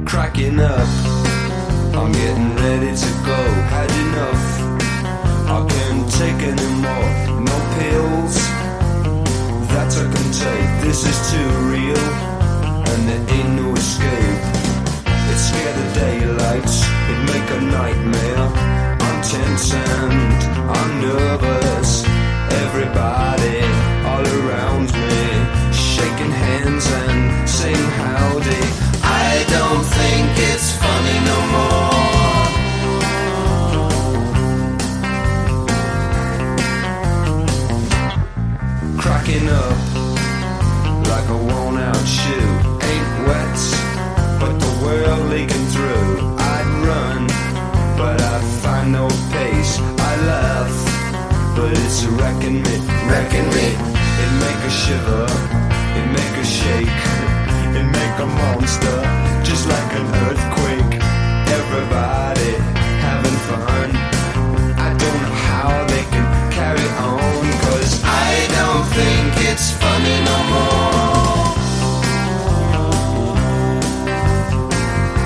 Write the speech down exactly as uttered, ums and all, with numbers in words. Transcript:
cracking up. I'm getting ready to go. Had enough. I can't take any more. No pills that I can take. This is too real, and there ain't no escape. It scared the daylight. It make a nightmare. I'm tense and I'm nervous. Everybody all around me shaking hands and saying howdy. I don't think it's funny no more. Cracking up like a worn out shoe. Ain't wet, but the world leaking through. I'd run, but I find no pace. I laugh, but it's wrecking me, wrecking me. It make a shiver, it make a shake, it make a monster, just like